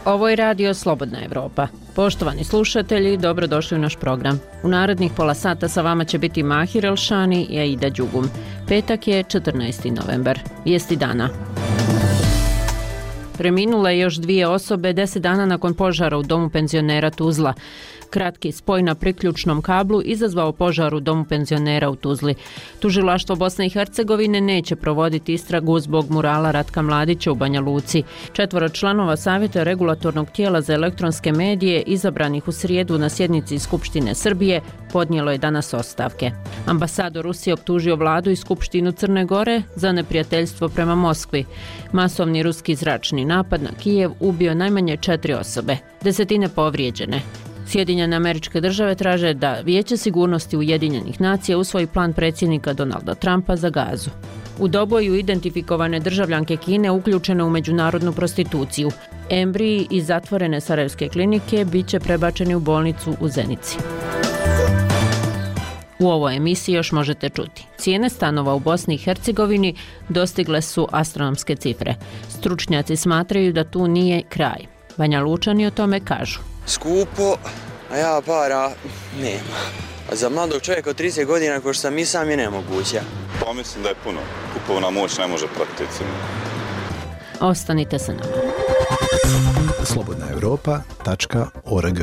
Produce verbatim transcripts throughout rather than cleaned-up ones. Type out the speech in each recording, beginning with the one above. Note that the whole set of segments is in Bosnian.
Ovo je radio Slobodna Evropa. Poštovani slušatelji, dobrodošli u naš program. U narednih pola sata sa vama će biti Mahir Elšani i Aida Đugum. Petak je četrnaesti novembar. Vijesti dana. Preminule još dvije osobe deset dana nakon požara u domu penzionera Tuzla. Kratki spoj na priključnom kablu izazvao požar u domu penzionera u Tuzli. Tužilaštvo Bosne i Hercegovine neće provoditi istragu zbog murala Ratka Mladića u Banja Luci. Četvoro članova Savjeta regulatornog tijela za elektronske medije izabranih u srijedu na sjednici Skupštine Srbije podnijelo je danas ostavke. Ambasador Rusije optužio vladu i Skupštinu Crne Gore za neprijateljstvo prema Moskvi. Masovni ruski zračni napad na Kijev ubio najmanje četiri osobe, desetine povrijeđene. Sjedinjene Američke Države traže da Vijeće sigurnosti Ujedinjenih nacija usvoji plan predsjednika Donalda Trumpa za Gazu. U doboju identifikovane državljanke Kine uključene u međunarodnu prostituciju. Embriji iz zatvorene sarajevske klinike bit će prebačeni u bolnicu u Zenici. U ovoj emisiji još možete čuti. Cijene stanova u Bosni i Hercegovini dostigle su astronomske cifre. Stručnjaci smatraju da tu nije kraj. Banja Lučani o tome kažu. Skupo, a ja para nema. A za mladog čovjeka od trideset godina ko što sam i sam je nemoguće. Pa mislim da je puno. Kupovna moć ne može pratiti cijenu. Ostanite sa nama. slobodna europa tačka org.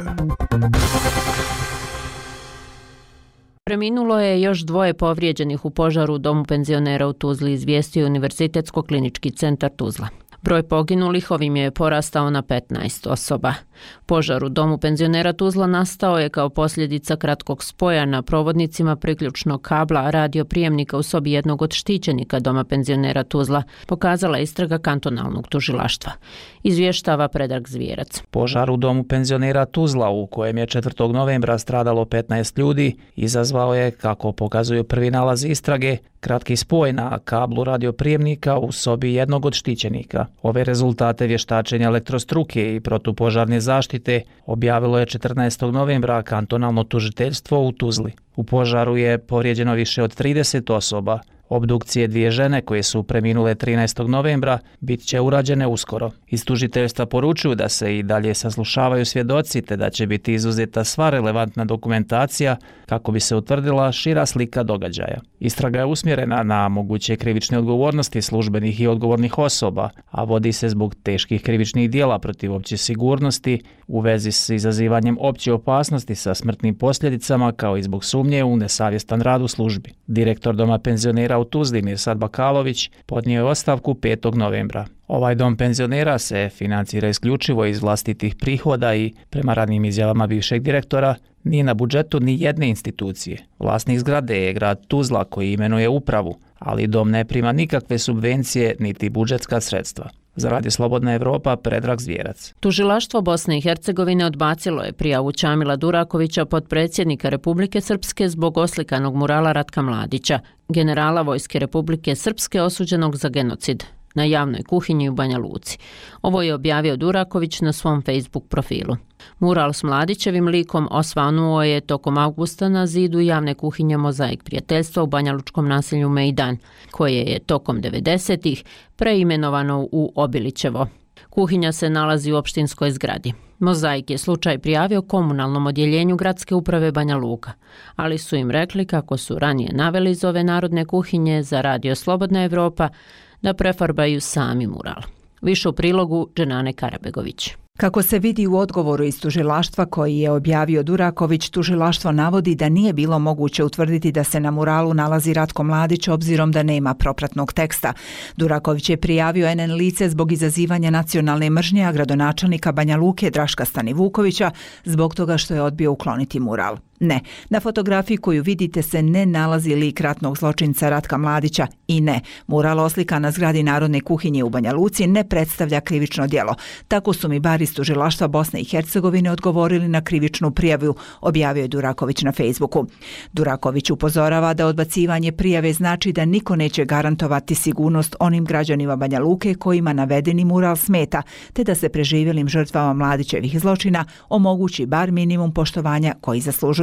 Preminulo je još dvoje povrijeđenih u požaru u domu penzionera u Tuzli, izvijestio Univerzitetsko-klinički centar Tuzla. Broj poginulih ovim je porastao na petnaest osoba. Požar u domu penzionera Tuzla nastao je kao posljedica kratkog spoja na provodnicima priključnog kabla radioprijemnika u sobi jednog od štićenika doma penzionera Tuzla, pokazala istraga kantonalnog tužilaštva. Izvještava Predrag Zvijerac. Požar u domu penzionera Tuzla, u kojem je četvrtog novembra stradalo petnaest ljudi, izazvao je, kako pokazuju prvi nalazi istrage, kratki spoj na kablu radioprijemnika u sobi jednog od štićenika. Ove rezultate vještačenja elektrostruke i protupožarne zaštite objavilo je četrnaestog novembra kantonalno tužiteljstvo u Tuzli. U požaru je povrijeđeno više od trideset osoba. Obdukcije dvije žene koje su preminule trinaestog novembra bit će urađene uskoro. Iz tužiteljstva poručuju da se i dalje saslušavaju svjedoci te da će biti izuzeta sva relevantna dokumentacija kako bi se utvrdila šira slika događaja. Istraga je usmjerena na moguće krivične odgovornosti službenih i odgovornih osoba, a vodi se zbog teških krivičnih djela protiv opće sigurnosti u vezi s izazivanjem opće opasnosti sa smrtnim posljedicama kao i zbog sumnje u nesavjestan rad u službi. Direktor doma penzionera u Tuzli Mirsad Bakalović podnio je ostavku petog novembra. Ovaj dom penzionera se financira isključivo iz vlastitih prihoda i, prema radnim izjavama bivšeg direktora, nije na budžetu ni jedne institucije. Vlasnik zgrade je grad Tuzla koji imenuje upravu, ali dom ne prima nikakve subvencije niti budžetska sredstva. Za Radio Slobodna Evropa, Predrag Zvijerac. Tužilaštvo Bosne i Hercegovine odbacilo je prijavu Čamila Durakovića, potpredsjednika Republike Srpske, zbog oslikanog murala Ratka Mladića, generala Vojske Republike Srpske osuđenog za genocid, na javnoj kuhinji u Banja Luci. Ovo je objavio Duraković na svom Facebook profilu. Mural s Mladićevim likom osvanuo je tokom avgusta na zidu javne kuhinje Mozaik prijateljstva u banjalučkom naselju Mejdan, koje je tokom devedesetih preimenovano u Obilićevo. Kuhinja se nalazi u opštinskoj zgradi. Mozaik je slučaj prijavio komunalnom odjeljenju gradske uprave Banja Luka, ali su im rekli, kako su ranije naveli iz ove narodne kuhinje za Radio Slobodna Evropa, da prefarbaju sami mural. Više u prilogu Dženane Karabegović. Kako se vidi u odgovoru iz tužilaštva koji je objavio Duraković, tužilaštvo navodi da nije bilo moguće utvrditi da se na muralu nalazi Ratko Mladić obzirom da nema propratnog teksta. Duraković je prijavio en en lice zbog izazivanja nacionalne mržnje, a gradonačelnika Banja Luke Draška Stanivukovića zbog toga što je odbio ukloniti mural. Ne, na fotografiji koju vidite se ne nalazi lik ratnog zločinca Ratka Mladića i ne, mural oslika na zgradi Narodne kuhinje u Banja Luci ne predstavlja krivično djelo. Tako su mi bar iz tužilaštva Bosne i Hercegovine odgovorili na krivičnu prijavu, objavio je Duraković na Facebooku. Duraković upozorava da odbacivanje prijave znači da niko neće garantovati sigurnost onim građanima Banja Luke kojima navedeni mural smeta, te da se preživjelim žrtvama Mladićevih zločina omogući bar minimum poštovanja koji zaslužuju.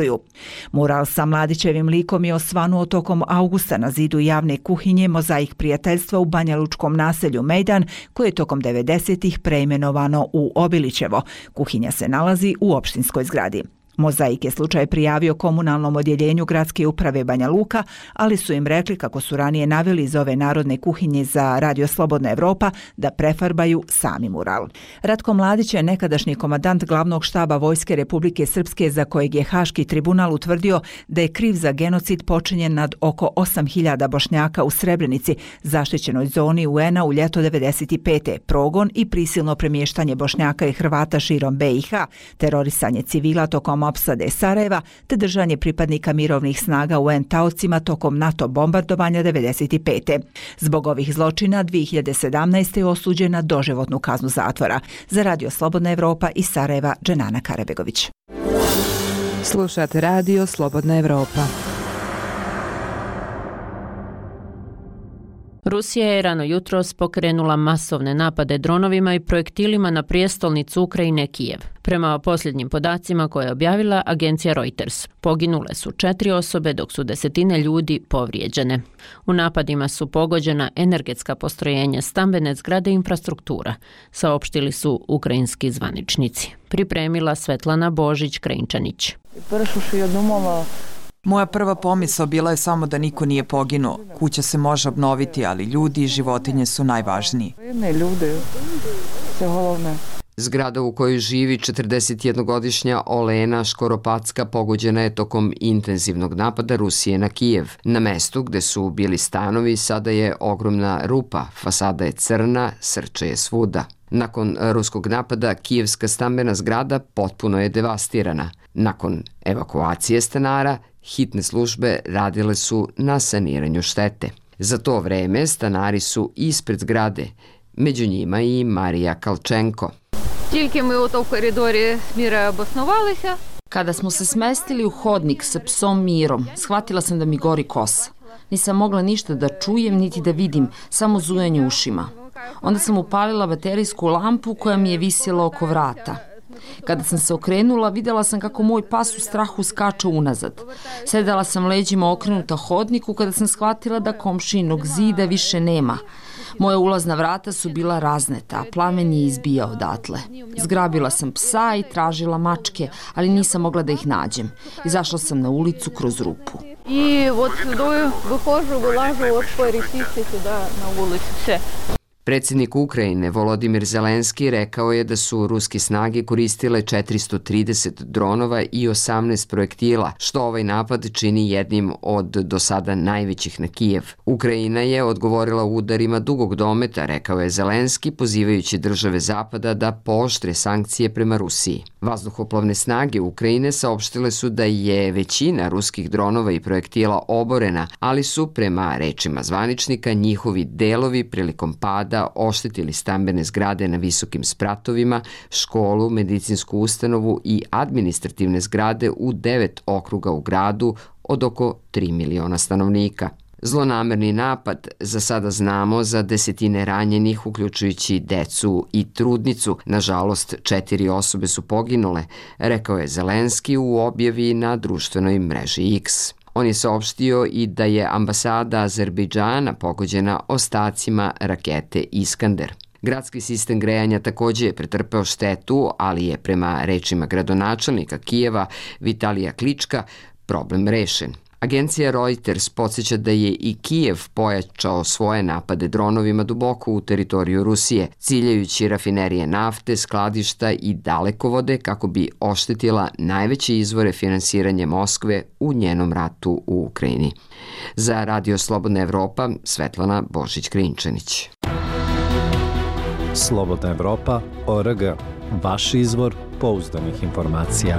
istražuju. Mural sa Mladićevim likom je osvanuo tokom augusta na zidu javne kuhinje Mozaik prijateljstva u banjalučkom naselju Mejdan, koje je tokom devedesetih preimenovano u Obilićevo. Kuhinja se nalazi u opštinskoj zgradi. Mozaik je slučaj prijavio komunalnom odjeljenju gradske uprave Banja Luka, ali su im rekli, kako su ranije naveli iz ove narodne kuhinje za Radio Slobodna Evropa, da prefarbaju sami mural. Ratko Mladić je nekadašnji komandant glavnog štaba Vojske Republike Srpske, za kojeg je Haški tribunal utvrdio da je kriv za genocid počinjen nad oko osam hiljada Bošnjaka u Srebrenici, zaštićenoj zoni U N-a u ljeto devedeset pete. Progon i prisilno premještanje Bošnjaka i Hrvata širom B i H, terorisanje civila tokom opsade Sarajeva, te držanje pripadnika mirovnih snaga U N taocima tokom NATO bombardovanja devedeset pete. Zbog ovih zločina dvije hiljade sedamnaeste. je osuđen na doživotnu kaznu zatvora. Za Radio Slobodna Evropa iz Sarajeva, Dženana Karabegović. Slušate Radio Slobodna Evropa. Rusija je rano jutros pokrenula masovne napade dronovima i projektilima na prijestolnicu Ukrajine Kijev. Prema posljednjim podacima koje je objavila agencija Reuters, poginule su četiri osobe, dok su desetine ljudi povrijeđene. U napadima su pogođena energetska postrojenja, stambene zgrade i infrastruktura, saopštili su ukrajinski zvaničnici. Pripremila Svetlana Božić-Krajinčanić. Moja prva pomisao bila je samo da niko nije poginuo. Kuća se može obnoviti, ali ljudi i životinje su najvažniji. Zgrada u kojoj živi četrdesetjednogodišnja Olena Škoropacka pogođena je tokom intenzivnog napada Rusije na Kijev. Na mestu gde su bili stanovi sada je ogromna rupa, fasada je crna, srče je svuda. Nakon ruskog napada, kijevska stambena zgrada potpuno je devastirana. Nakon evakuacije stanara, hitne službe radile su na saniranju štete. Za to vreme stanari su ispred zgrade, među njima i Marija Kalčenko. Kada smo se smestili u hodnik sa psom Mirom, shvatila sam da mi gori kosa. Nisam mogla ništa da čujem niti da vidim, samo zujanje ušima. Onda sam upalila baterijsku lampu koja mi je visjela oko vrata. Kada sam se okrenula, videla sam kako moj pas u strahu skače unazad. Sedala sam leđima okrenuta hodniku kada sam shvatila da komšinog zida više nema. Moja ulazna vrata su bila razneta, a plamen je izbijao odatle. Zgrabila sam psa i tražila mačke, ali nisam mogla da ih nađem. Izašla sam na ulicu kroz rupu. I od sudoj vyhožu, vylažu od porisice tuda na ulicu, sve. Predsjednik Ukrajine Volodimir Zelenski rekao je da su ruske snage koristile četiristo trideset dronova i osamnaest projektila, što ovaj napad čini jednim od do sada najvećih na Kijev. Ukrajina je odgovorila udarima dugog dometa, rekao je Zelenski, pozivajući države Zapada da pooštre sankcije prema Rusiji. Vazduhoplovne snage Ukrajine saopštile su da je većina ruskih dronova i projektila oborena, ali su, prema rečima zvaničnika, njihovi delovi prilikom pada da oštetili stambene zgrade na visokim spratovima, školu, medicinsku ustanovu i administrativne zgrade u devet okruga u gradu od oko tri miliona stanovnika. Zlonamerni napad, za sada znamo za desetine ranjenih, uključujući decu i trudnicu. Nažalost, četiri osobe su poginule, rekao je Zelenski u objavi na društvenoj mreži X. On je saopštio i da je ambasada Azerbejdžana pogođena ostacima rakete Iskander. Gradski sistem grejanja također je pretrpeo štetu, ali je prema rečima gradonačelnika Kijeva Vitalija Klička problem rešen. Agencija Reuters podsjeća da je i Kijev pojačao svoje napade dronovima duboko u teritoriju Rusije, ciljajući rafinerije nafte, skladišta i dalekovode kako bi oštetila najveće izvore finansiranja Moskve u njenom ratu u Ukrajini. Za Radio Slobodna Evropa, Svetlana Božić-Krajinčanić. Slobodna Evropa, O R G. Vaš izvor pouzdanih informacija.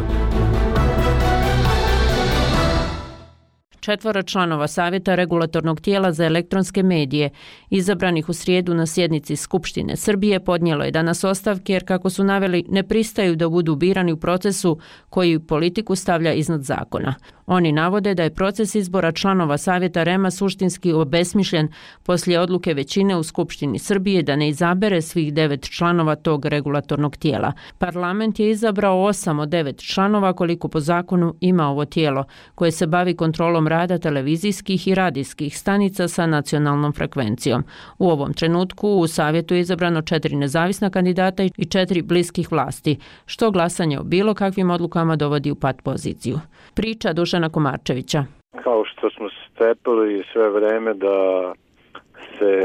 Četvoro članova Savjeta regulatornog tijela za elektronske medije, izabranih u srijedu na sjednici Skupštine Srbije, podnijelo je danas ostavke jer, kako su naveli, ne pristaju da budu birani u procesu koji politiku stavlja iznad zakona. Oni navode da je proces izbora članova Savjeta REM-a suštinski obesmišljen poslije odluke većine u Skupštini Srbije da ne izabere svih devet članova tog regulatornog tijela. Parlament je izabrao osam od devet članova koliko po zakonu ima ovo tijelo, koje se bavi kontrolom rada televizijskih i radijskih stanica sa nacionalnom frekvencijom. U ovom trenutku u Savjetu je izabrano četiri nezavisna kandidata i četiri bliskih vlasti, što glasanje o bilo kakvim odlukama dovodi u pat poziciju. Priča Dušana Komarčevića. Kao što smo stepili sve vreme da se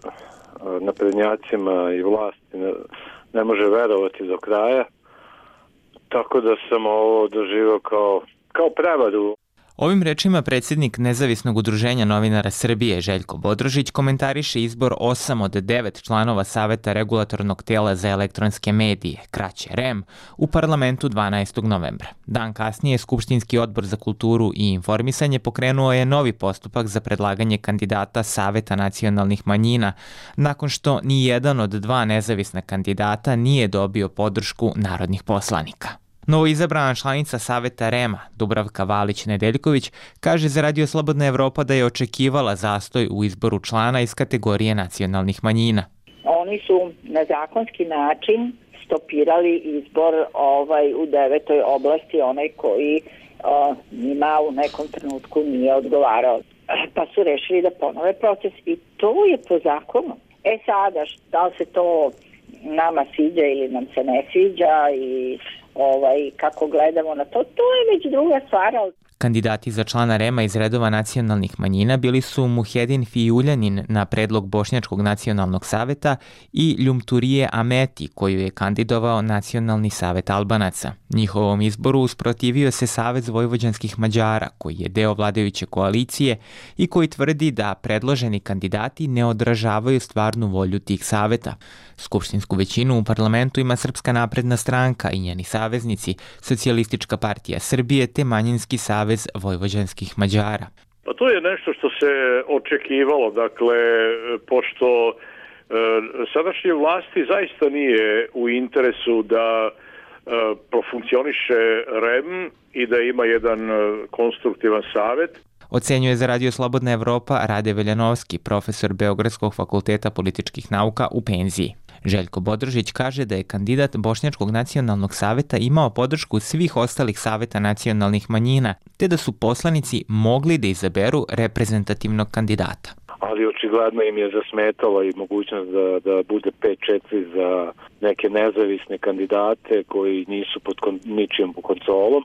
naprednjacima i vlasti ne, ne može verovati do kraja, tako da sam ovo doživio kao, kao prevaru. Ovim rečima predsjednik Nezavisnog udruženja novinara Srbije Željko Bodrožić komentariše izbor osam od devet članova Saveta regulatornog tela za elektronske medije, kraće REM, u parlamentu dvanaestog novembra. Dan kasnije Skupštinski odbor za kulturu i informisanje pokrenuo je novi postupak za predlaganje kandidata Saveta nacionalnih manjina, nakon što ni jedan od dva nezavisna kandidata nije dobio podršku narodnih poslanika. Novo izabrana članica Saveta REM-a, Dubravka Valić-Nedeljković, kaže za Radio Slobodna Evropa da je očekivala zastoj u izboru člana iz kategorije nacionalnih manjina. Oni su na zakonski način stopirali izbor ovaj u devetoj oblasti, onaj koji o, njima u nekom trenutku nije odgovarao. Pa su rešili da ponove proces i to je po zakonu. E sada, da li se to nama sviđa ili nam se ne sviđa i ovaj, kako gledamo na to, to je već druga stvar. Kandidati za člana REM-a iz redova nacionalnih manjina bili su Muhedin Fijuljanin na predlog Bošnjačkog nacionalnog saveta i Ljumturije Ameti, koju je kandidovao Nacionalni savet Albanaca. Njihovom izboru usprotivio se Savez vojvođanskih Mađara, koji je deo vladajuće koalicije i koji tvrdi da predloženi kandidati ne odražavaju stvarnu volju tih saveta. Skupštinsku većinu u parlamentu ima Srpska napredna stranka i njeni saveznici, Socijalistička partija Srbije te Manjinski savez vojvođanskih Mađara. Pa to je nešto što se očekivalo, dakle, pošto e, sadašnje vlasti zaista nije u interesu da e, profunkcioniše REM i da ima jedan konstruktivan savet. Ocenjuje za Radio Slobodna Evropa Rade Veljanovski, profesor Beogradskog fakulteta političkih nauka u penziji. Željko Bodrožić kaže da je kandidat Bošnjačkog nacionalnog saveta imao podršku svih ostalih saveta nacionalnih manjina, te da su poslanici mogli da izaberu reprezentativnog kandidata. Ali očigledno im je zasmetala i mogućnost da, da bude pet četiri za neke nezavisne kandidate koji nisu pod kon, ničijom kontrolom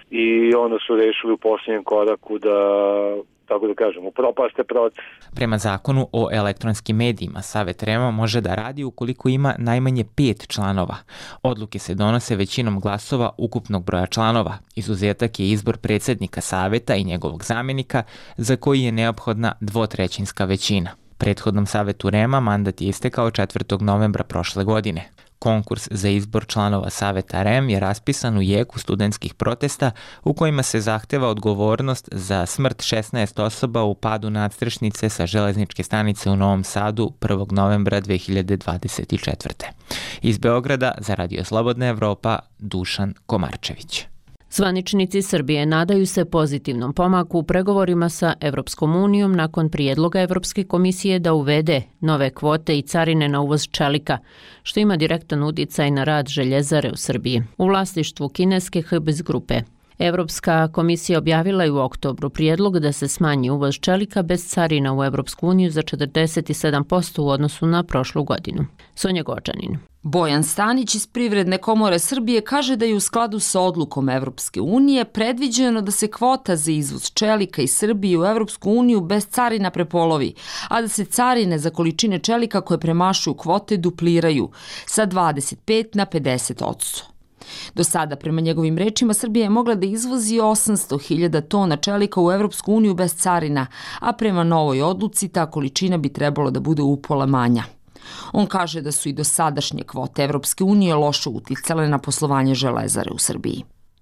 i onda su rešili u posljednjem koraku da, tako da kažem, upropaste proces. Prema zakonu o elektronskim medijima, Savet REM-a može da radi ukoliko ima najmanje pet članova. Odluke se donose većinom glasova ukupnog broja članova. Izuzetak je izbor predsjednika Saveta i njegovog zamjenika, za koji je neophodna dvotrećinska većina. Prethodnom Savetu REM-a mandat je istekao četvrtog novembra prošle godine. Konkurs za izbor članova Saveta REM je raspisan u jeku studentskih protesta u kojima se zahteva odgovornost za smrt šesnaest osoba u padu nadstrešnice sa železničke stanice u Novom Sadu prvog novembra dve hiljade dvadeset četvrte. Iz Beograda za Radio Slobodna Evropa, Dušan Komarčević. Zvaničnici Srbije nadaju se pozitivnom pomaku u pregovorima sa Evropskom unijom nakon prijedloga Evropske komisije da uvede nove kvote i carine na uvoz čelika, što ima direktan utjecaj na rad željezare u Srbiji, u vlasništvu kineske H B S grupe. Evropska komisija objavila je u oktobru prijedlog da se smanji uvoz čelika bez carina u Evropsku uniju za četrdeset sedam posto u odnosu na prošlu godinu. Sonja Gočanin. Bojan Stanić iz Privredne komore Srbije kaže da je u skladu sa odlukom Evropske unije predviđeno da se kvota za izvoz čelika iz Srbije u Evropsku uniju bez carina prepolovi, a da se carine za količine čelika koje premašuju kvote dupliraju sa dvadeset pet na pedeset odsto. Do sada, prema njegovim rečima, Srbija je mogla da izvozi osamsto hiljada tona čelika u Evropsku uniju bez carina, a prema novoj odluci ta količina bi trebalo da bude upola manja. On kaže da su i dosadašnje kvote Evropske unije loše uticale na poslovanje železare u Srbiji.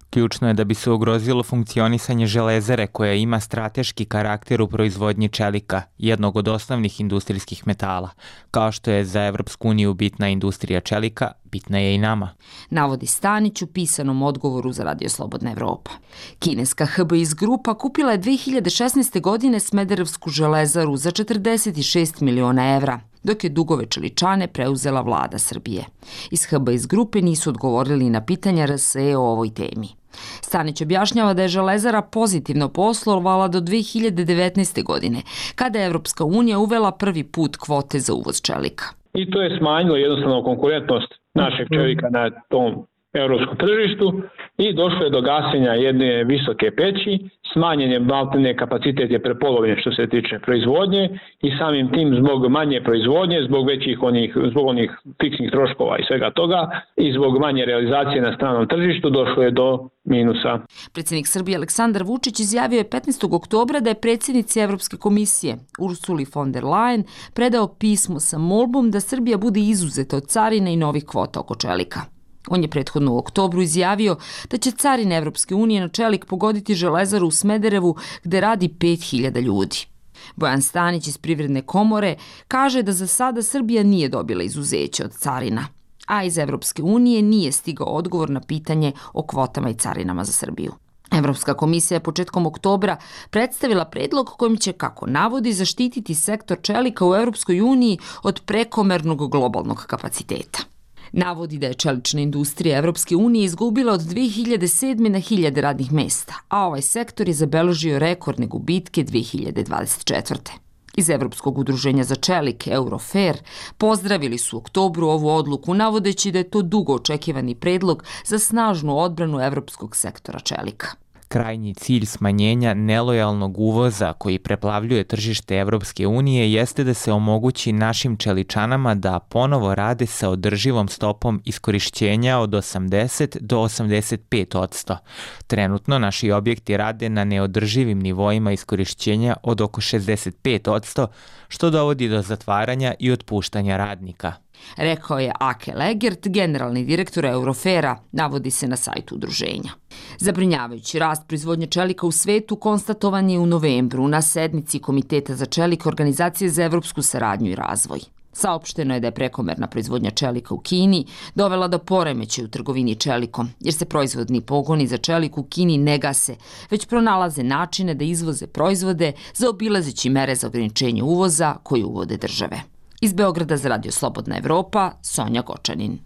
Ključno je da bi se ugrozilo funkcionisanje železare koja ima strateški karakter u proizvodnji čelika, jednog od osnovnih industrijskih metala. Kao što je za Evropsku uniju bitna industrija čelika, bitna je i nama. Navodi Stanić u pisanom odgovoru za Radio Slobodna Evropa. Kineska H B I S grupa kupila je dve hiljade šesnaeste. godine Smederevsku železaru za četrdeset šest miliona evra, dok je dugove čeličane preuzela vlada Srbije. Iz H B I S grupe nisu odgovorili na pitanja R S E o ovoj temi. Stanić objašnjava da je železara pozitivno poslovala do dve hiljade devetnaeste. godine, kada je Evropska unija uvela prvi put kvote za uvoz čelika. I to je smanjilo jednostavno konkurentnost našeg čelika na tom evropskom tržištu i došlo je do gašenja jedne visoke peći, smanjen je maltene kapacitet je prepolovljen što se tiče proizvodnje i samim tim zbog manje proizvodnje, zbog većih onih, zbog onih fiksnih troškova i svega toga i zbog manje realizacije na stranom tržištu došlo je do minusa. Predsjednik Srbije Aleksandar Vučić izjavio je petnaestog oktobra da je predsjednici Evropske komisije Ursuli von der Leyen predao pismo sa molbom da Srbija bude izuzeta od carine i novih kvota oko čelika. On je prethodno u oktobru izjavio da će carine Evropske unije na čelik pogoditi železaru u Smederevu gde radi pet hiljada ljudi. Bojan Stanić iz Privredne komore kaže da za sada Srbija nije dobila izuzeće od carina, a iz Evropske unije nije stigao odgovor na pitanje o kvotama i carinama za Srbiju. Evropska komisija je početkom oktobra predstavila predlog kojim će, kako navodi, zaštititi sektor čelika u Evropskoj uniji od prekomernog globalnog kapaciteta. Navodi da je čelična industrija Evropske unije izgubila od dve hiljade sedme. na hiljade radnih mesta, a ovaj sektor je zabeležio rekordne gubitke dve hiljade dvadeset četvrte. Iz Evropskog udruženja za čelik Eurofer pozdravili su u oktobru ovu odluku, navodeći da je to dugo očekivani predlog za snažnu odbranu evropskog sektora čelika. Krajnji cilj smanjenja nelojalnog uvoza koji preplavljuje tržište Evropske unije jeste da se omogući našim čeličanama da ponovo rade sa održivom stopom iskorišćenja od osamdeset do osamdeset pet odsto. Trenutno naši objekti rade na neodrživim nivoima iskorišćenja od oko šezdeset pet odsto, što dovodi do zatvaranja i otpuštanja radnika. Rekao je Ake Legert, generalni direktor Eurofera, navodi se na sajtu udruženja. Zabrinjavajući rast proizvodnje čelika u svetu konstatovan je u novembru na sednici Komiteta za čelik Organizacije za evropsku saradnju i razvoj. Saopšteno je da je prekomerna proizvodnja čelika u Kini dovela do poremećaja u trgovini čelikom, jer se proizvodni pogoni za čelik u Kini ne gase, već pronalaze načine da izvoze proizvode zaobilazeći mere za ograničenje uvoza koje uvode države. Iz Beograda za Radio Slobodna Evropa, Sonja Gočanin.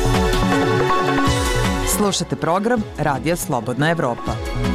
Slušate program Radio Slobodna Evropa.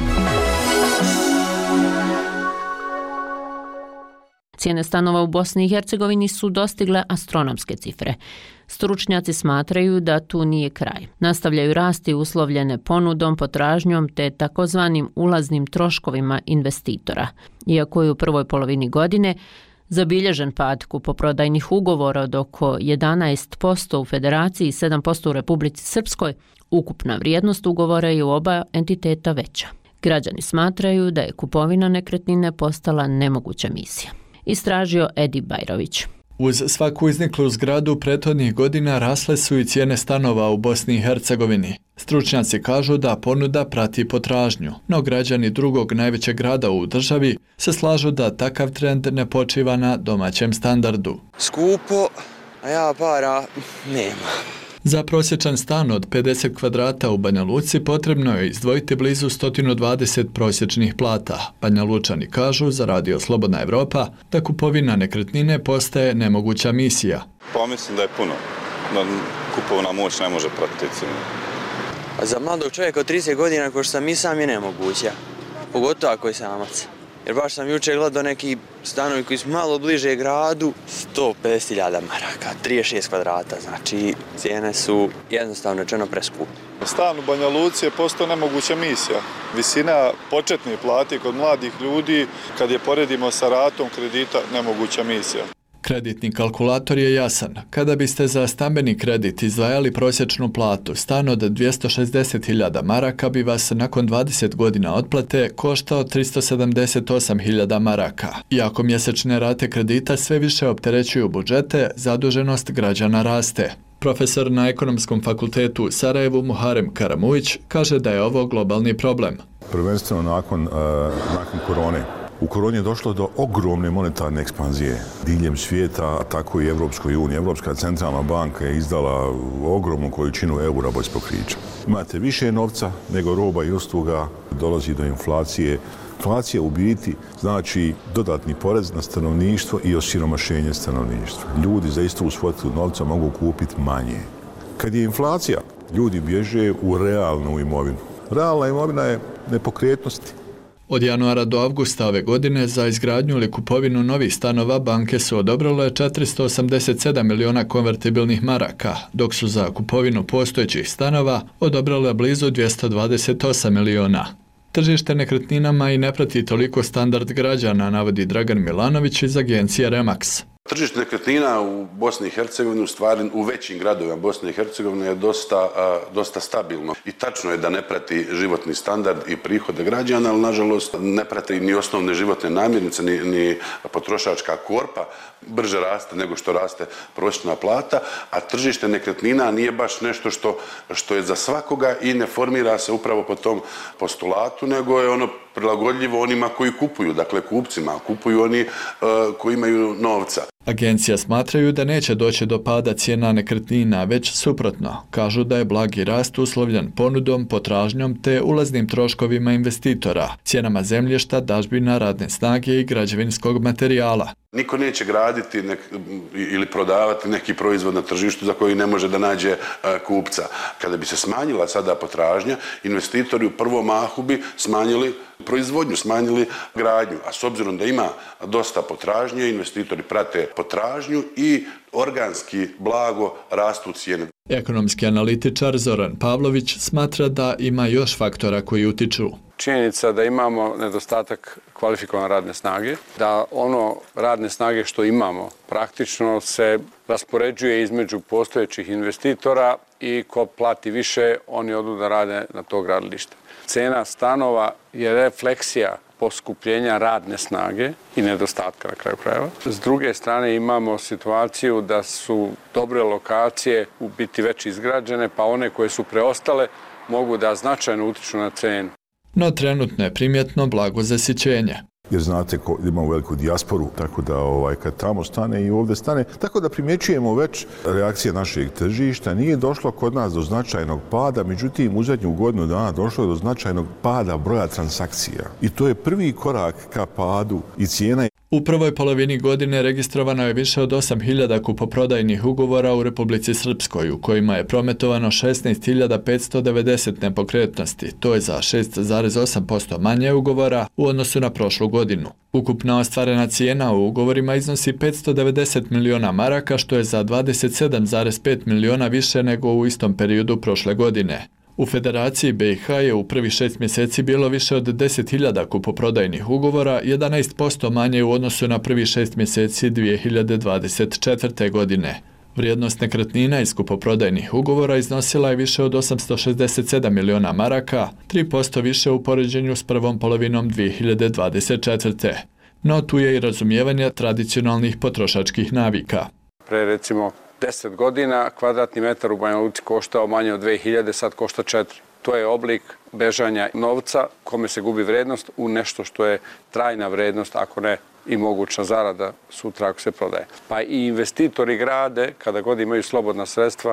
Cijene stanova u Bosni i Hercegovini su dostigle astronomske cifre. Stručnjaci smatraju da tu nije kraj. Nastavljaju rasti uslovljene ponudom, potražnjom te takozvanim ulaznim troškovima investitora. Iako je u prvoj polovini godine zabilježen pad kupoprodajnih ugovora od oko jedanaest posto u Federaciji i sedam posto u Republici Srpskoj, ukupna vrijednost ugovora je u oba entiteta veća. Građani smatraju da je kupovina nekretnine postala nemoguća misija. Istražio Edi Bajrović. Uz svaku izniklu zgradu prethodnih godina rasle su i cijene stanova u Bosni i Hercegovini. Stručnjaci kažu da ponuda prati potražnju, no građani drugog najvećeg grada u državi se slažu da takav trend ne počiva na domaćem standardu. Skupo, a ja para nema. Za prosječan stan od pedeset kvadrata u Banja Luci potrebno je izdvojiti blizu sto dvadeset prosječnih plata. Banja Lučani kažu za Radio Slobodna Evropa da kupovina nekretnine postaje nemoguća misija. Pa mislim da je puno, da kupovna moć ne može pratiti cijenu. A za mladog čovjeka od trideset godina ko što sam i sam je nemoguća, pogotovo ako je samac. Jer baš sam jučer gledao neki stanovi koji su malo bliže gradu, sto pedeset hiljada maraka, trideset šest kvadrata, znači cijene su jednostavno rečeno preskupe. Stan u Banja Luci je postao nemoguća misija. Visina početne plate kod mladih ljudi, kad je poredimo sa ratom kredita, nemoguća misija. Kreditni kalkulator je jasan. Kada biste za stambeni kredit izdvajali prosječnu platu, stan od dvjesto šezdeset hiljada maraka bi vas nakon dvadeset godina otplate koštao tristo sedamdeset osam hiljada maraka. Iako mjesečne rate kredita sve više opterećuju budžete, zaduženost građana raste. Profesor na Ekonomskom fakultetu u Sarajevu Muharem Karamujić kaže da je ovo globalni problem. Prvenstveno nakon, uh, nakon korone. U koroni je došlo do ogromne monetarne ekspanzije diljem svijeta, a tako i Evropskoj uniji. Evropska centralna banka je izdala ogromnu količinu eura bez pokrića. Imate više novca nego roba i usluga, dolazi do inflacije. Inflacija u biti znači dodatni porez na stanovništvo i osiromašenje stanovništva. Ljudi za istu svotu novca mogu kupiti manje. Kad je inflacija, ljudi bježe u realnu imovinu. Realna imovina je nepokretnosti. Od januara do avgusta ove godine za izgradnju ili kupovinu novih stanova banke su odobrile četiristo osamdeset sedam miliona konvertibilnih maraka, dok su za kupovinu postojećih stanova odobrile blizu dvjesto dvadeset osam miliona. Tržište nekretninama i ne prati toliko standard građana, navodi Dragan Milanović iz agencije Remax. Tržište nekretnina u Bosni i Hercegovini, u stvari u većim gradovima Bosne i Hercegovine je dosta, dosta stabilno. I tačno je da ne prati životni standard i prihode građana, ali nažalost ne prati ni osnovne životne namirnice, ni, ni potrošačka korpa brže raste nego što raste prosječna plata, a tržište nekretnina nije baš nešto što, što je za svakoga i ne formira se upravo po tom postulatu, nego je ono prilagodljivo onima koji kupuju, dakle kupcima, kupuju oni uh, koji imaju novca. Agencija smatraju da neće doći do pada cijena nekretnina, već suprotno. Kažu da je blagi rast uslovljen ponudom, potražnjom te ulaznim troškovima investitora, cijenama zemljišta, dažbina, radne snage i građevinskog materijala. Niko neće graditi nek, ili prodavati neki proizvod na tržištu za koji ne može da nađe uh, kupca. Kada bi se smanjila sada potražnja, investitori u prvom mahu bi smanjili proizvodnju, smanjili gradnju. A s obzirom da ima dosta potražnje, investitori prate potražnju i organski blago rastu cijene. Ekonomski analitičar Zoran Pavlović smatra da ima još faktora koji utiču. Činjenica da imamo nedostatak kvalifikovane radne snage, da ono radne snage što imamo praktično se raspoređuje između postojećih investitora i ko plati više, oni odu da rade na to gradilište. Cena stanova je refleksija poskupljenja radne snage i nedostatka na kraju krajeva. S druge strane imamo situaciju da su dobre lokacije u biti već izgrađene, pa one koje su preostale mogu da značajno utiču na cenu. No trenutno je primjetno blago zasićenje. Jer znate, ko, imamo veliku dijasporu, tako da ovaj, kad tamo stane i ovdje stane, tako da primjećujemo već reakcije našeg tržišta. Nije došlo kod nas do značajnog pada, međutim u zadnju godinu dana došlo je do značajnog pada broja transakcija. I to je prvi korak ka padu i cijena. U prvoj polovini godine registrovano je više od osam hiljada kupoprodajnih ugovora u Republici Srpskoj, u kojima je prometovano šesnaest hiljada petsto devedeset nepokretnosti. To je za šest zarez osam posto manje ugovora u odnosu na prošlu godinu. Ukupna ostvarena cijena u ugovorima iznosi petsto devedeset miliona maraka, što je za dvadeset sedam zarez pet miliona više nego u istom periodu prošle godine. U Federaciji B i H je u prvi šest mjeseci bilo više od deset hiljada kupoprodajnih ugovora, jedanaest posto manje u odnosu na prvi šest mjeseci dvije hiljade dvadeset četvrte. godine. Vrijednost nekretnina iz kupoprodajnih ugovora iznosila je više od osamsto šezdeset sedam miliona maraka, tri posto više u poređenju s prvom polovinom dvije hiljade dvadeset četvrte. No tu je i razumijevanje tradicionalnih potrošačkih navika. Pre recimo deset godina kvadratni metar u Banja Luci koštao manje od dve hiljade, sad košta četiri. To je oblik bežanja novca kome se gubi vrednost u nešto što je trajna vrednost, ako ne i moguća zarada sutra ako se prodaje. Pa i investitori grade, kada god imaju slobodna sredstva,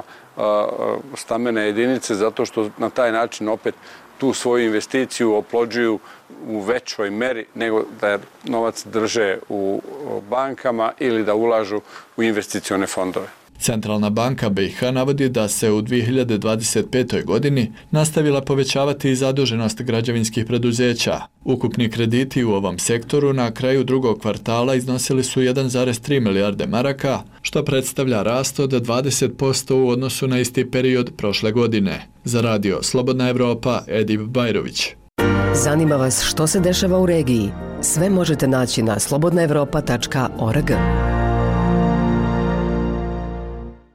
stambene jedinice, zato što na taj način opet tu svoju investiciju oplođuju u većoj meri nego da novac drže u bankama ili da ulažu u investicione fondove. Centralna banka B i H navodi da se u dvije hiljade dvadeset petoj. godini nastavila povećavati i zaduženost građevinskih preduzeća. Ukupni krediti u ovom sektoru na kraju drugog kvartala iznosili su jedan zarez tri milijarde maraka, što predstavlja rast od dvadeset posto u odnosu na isti period prošle godine. Za radio Slobodna Evropa, Edip Bajrović. Zanima vas što se dešava u regiji? Sve možete naći na slobodna evropa tačka org.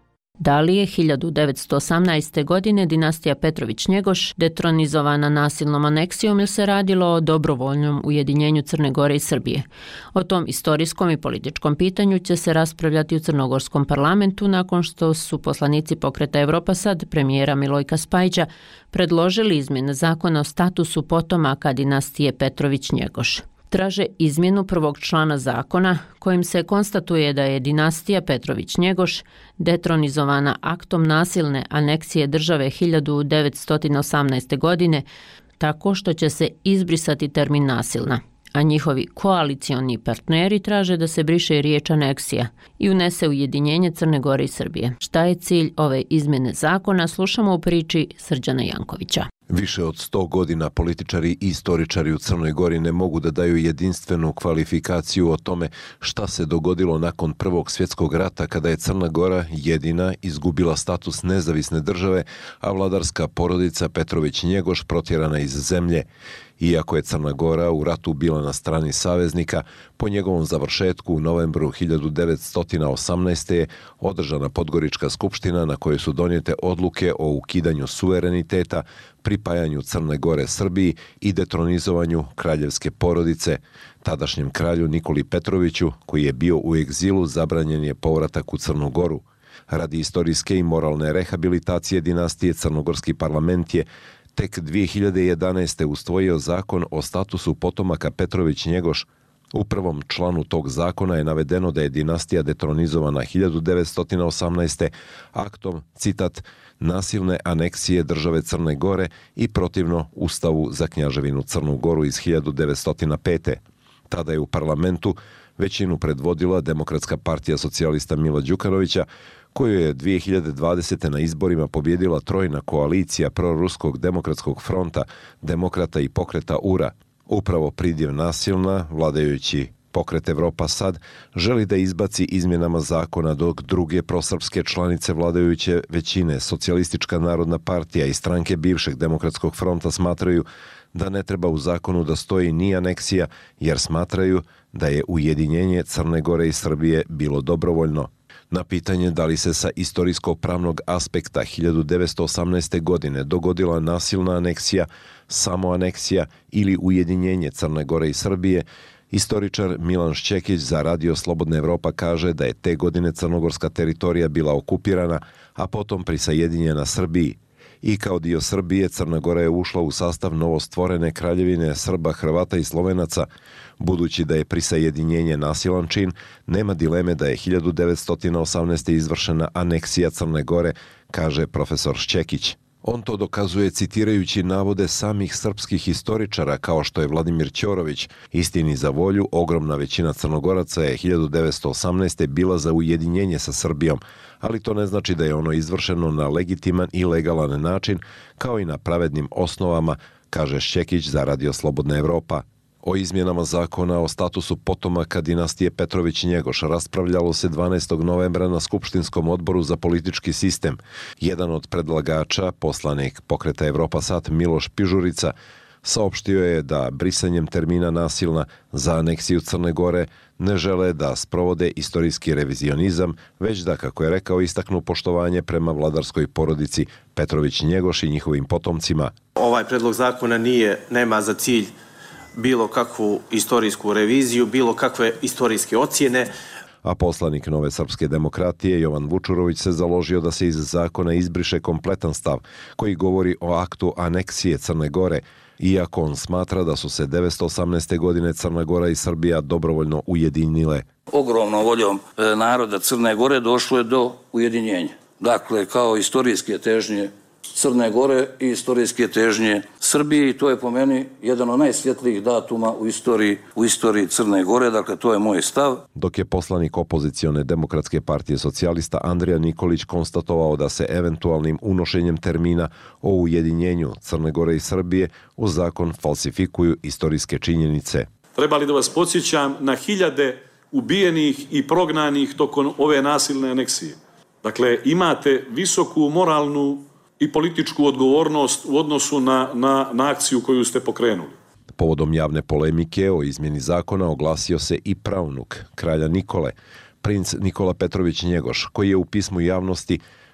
Da li je hiljadu devetsto osamnaeste. godine dinastija Petrović-Njegoš detronizovana nasilnom aneksijom ili se radilo o dobrovoljnom ujedinjenju Crne Gore i Srbije? O tom istorijskom i političkom pitanju će se raspravljati u crnogorskom parlamentu nakon što su poslanici Pokreta Evropa Sad premijera Milojka Spajića predložili izmjene zakona o statusu potomaka dinastije Petrović-Njegoš. Traže izmjenu prvog člana zakona kojim se konstatuje da je dinastija Petrović-Njegoš detronizovana aktom nasilne aneksije države hiljadu devetsto osamnaeste. godine tako što će se izbrisati termin nasilna, a njihovi koalicioni partneri traže da se briše riječ aneksija i unese ujedinjenje Crne Gore i Srbije. Šta je cilj ove izmjene zakona, slušamo u priči Srđana Jankovića. Više od sto godina političari i istoričari u Crnoj Gori ne mogu da daju jedinstvenu kvalifikaciju o tome šta se dogodilo nakon Prvog svjetskog rata kada je Crna Gora jedina izgubila status nezavisne države, a vladarska porodica Petrović-Njegoš protjerana iz zemlje. Iako je Crna Gora u ratu bila na strani saveznika, po njegovom završetku u novembru hiljadu devetsto osamnaeste. je održana Podgorička skupština na kojoj su donijete odluke o ukidanju suvereniteta, pripajanju Crne Gore Srbiji i detronizovanju kraljevske porodice. Tadašnjem kralju Nikoli Petroviću, koji je bio u egzilu, zabranjen je povratak u Crnu Goru. Radi istorijske i moralne rehabilitacije dinastije, crnogorski parlament je tek dvije hiljade jedanaeste. usvojio zakon o statusu potomaka Petrović-Njegoš. U prvom članu tog zakona je navedeno da je dinastija detronizovana hiljadu devetsto osamnaeste. aktom, citat, nasilne aneksije države Crne Gore i protivno Ustavu za Knjaževinu Crnu Goru iz hiljadu devetsto pete. Tada je u parlamentu većinu predvodila Demokratska partija socijalista Mila Đukanovića, koju je dvije hiljade dvadesete. na izborima pobjedila trojna koalicija proruskog demokratskog fronta, demokrata i pokreta U R A. Upravo pridjev nasilna, vladajući Pokret Evropa Sad, želi da izbaci izmjenama zakona, dok druge prosrpske članice vladajuće većine, Socijalistička narodna partija i stranke bivšeg demokratskog fronta smatraju da ne treba u zakonu da stoji ni aneksija, jer smatraju da je ujedinjenje Crne Gore i Srbije bilo dobrovoljno. Na pitanje da li se sa istorijsko-pravnog aspekta hiljadu devetsto osamnaeste. godine dogodila nasilna aneksija, samo aneksija ili ujedinjenje Crne Gore i Srbije, istoričar Milan Šćekić za Radio Slobodna Evropa kaže da je te godine crnogorska teritorija bila okupirana, a potom prisajedinjena Srbiji. I kao dio Srbije, Crna Gora je ušla u sastav novostvorene kraljevine Srba, Hrvata i Slovenaca. Budući da je prisajedinjenje nasilan čin, nema dileme da je hiljadu devetsto osamnaeste. izvršena aneksija Crne Gore, kaže profesor Šćekić. On to dokazuje citirajući navode samih srpskih historičara kao što je Vladimir Ćorović. Istini za volju, ogromna većina Crnogoraca je hiljadu devetsto osamnaeste. bila za ujedinjenje sa Srbijom, ali to ne znači da je ono izvršeno na legitiman i legalan način, kao i na pravednim osnovama, kaže Šćekić za Radio Slobodna Evropa. O izmjenama zakona o statusu potomaka dinastije Petrović-Njegoš raspravljalo se dvanaestog novembra na Skupštinskom odboru za politički sistem. Jedan od predlagača, poslanik Pokreta Evropa Sad Miloš Pižurica, saopštio je da brisanjem termina nasilna za aneksiju Crne Gore ne žele da sprovode istorijski revizionizam, već da, kako je rekao, istaknu poštovanje prema vladarskoj porodici Petrović-Njegoš i njihovim potomcima. Ovaj predlog zakona nije, nema za cilj bilo kakvu istorijsku reviziju, bilo kakve istorijske ocjene. A poslanik Nove srpske demokratije Jovan Vučurović se založio da se iz zakona izbriše kompletan stav koji govori o aktu aneksije Crne Gore, iako on smatra da su se devetsto osamnaeste. godine Crna Gora i Srbija dobrovoljno ujedinile. Ogromnom voljom naroda Crne Gore došlo je do ujedinjenja. Dakle, kao istorijske težnje Crne Gore i istorijske težnje Srbije, i to je po meni jedan od najsvjetlijih datuma u istoriji, u istoriji Crne Gore, dakle to je moj stav. Dok je poslanik opozicione Demokratske partije socijalista Andrija Nikolić konstatovao da se eventualnim unošenjem termina o ujedinjenju Crne Gore i Srbije u zakon falsifikuju istorijske činjenice. Treba li da vas podsjećam na hiljade ubijenih i prognanih tokom ove nasilne aneksije? Dakle, imate visoku moralnu i političku odgovornost u odnosu na, na, na akciju koju ste pokrenuli. Povodom javne polemike o izmjeni zakona oglasio se i pravnuk kralja Nikole, princ Nikola Petrović-Njegoš, koji je u pismu javnosti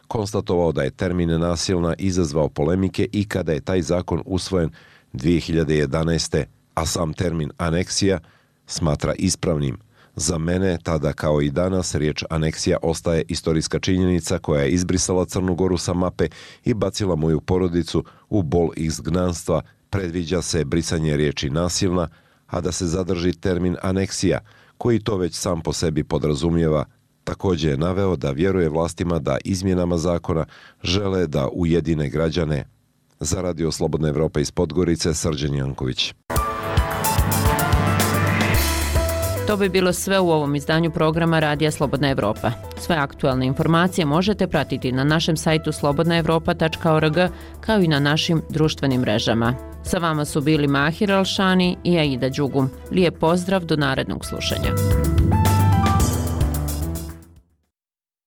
konstatovao da je termin nasilna izazvao polemike i kada je taj zakon usvojen dvije hiljade jedanaeste. a sam termin aneksija smatra ispravnim. Za mene, tada kao i danas, riječ aneksija ostaje istorijska činjenica koja je izbrisala Crnu Goru sa mape i bacila moju porodicu u bol izgnanstva. Predviđa se brisanje riječi nasilna, a da se zadrži termin aneksija, koji to već sam po sebi podrazumijeva. Također je naveo da vjeruje vlastima da izmjenama zakona žele da ujedine građane. Za Radio Slobodna Evropa iz Podgorice, Srđan Janković. To bi bilo sve u ovom izdanju programa Radija Slobodna Evropa. Sve aktualne informacije možete pratiti na našem sajtu slobodna evropa tačka org kao i na našim društvenim mrežama. Sa vama su bili Mahir Alšani i Aida Đugum. Lijep pozdrav do narednog slušanja.